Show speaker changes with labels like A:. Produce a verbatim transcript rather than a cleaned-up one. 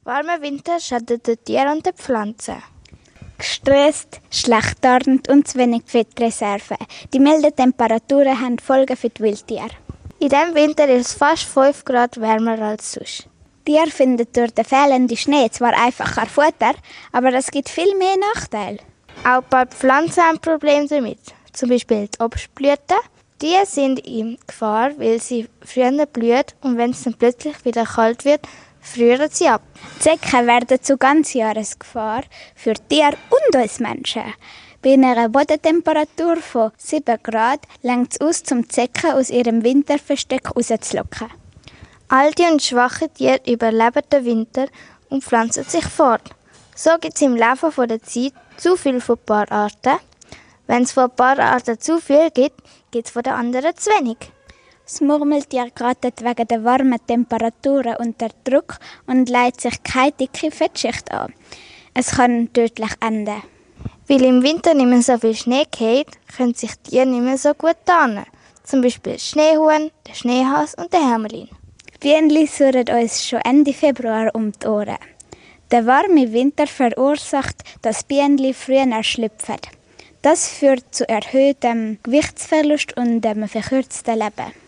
A: Warmer Winter schadet den Tieren und den Pflanzen.
B: Gestresst, schlecht tarnt und zu wenig Fettreserven. Die milden Temperaturen haben Folgen für die Wildtiere.
A: In diesem Winter ist es fast fünf Grad wärmer als sonst.
B: Die Tiere finden durch den fehlenden Schnee zwar einfacher Futter, aber es gibt viel mehr Nachteile.
A: Auch ein paar Pflanzen haben Probleme damit. Zum Beispiel die Obstblüten. Die sind in Gefahr, weil sie früher blühen und wenn es dann plötzlich wieder kalt wird, frieren sie ab.
B: Die Zecken werden zu Ganzjahresgefahr für Tiere und uns Menschen. Bei einer Bodentemperatur von sieben Grad reicht es aus, um die Zecken aus ihrem Winterversteck rauszulocken.
A: Alte und schwache Tiere überleben den Winter und pflanzen sich fort. So gibt es im Laufe der Zeit zu viel von ein paar Arten. Wenn es von ein paar Arten zu viel gibt, gibt es von den anderen zu wenig.
B: Das Murmeltier gerät wegen der warmen Temperaturen unter Druck und legt sich keine dicke Fettschicht an. Es kann tödlich enden.
A: Weil im Winter nicht mehr so viel Schnee fällt, können sich die Tiere nicht mehr so gut tarnen. Zum Beispiel das Schneehuhn, der Schneehas und der Hermelin.
B: Die Bienen surren uns schon Ende Februar um die Ohren. Der warme Winter verursacht, dass Bienen früher schlüpfen. Das führt zu erhöhtem Gewichtsverlust und einem verkürzten Leben.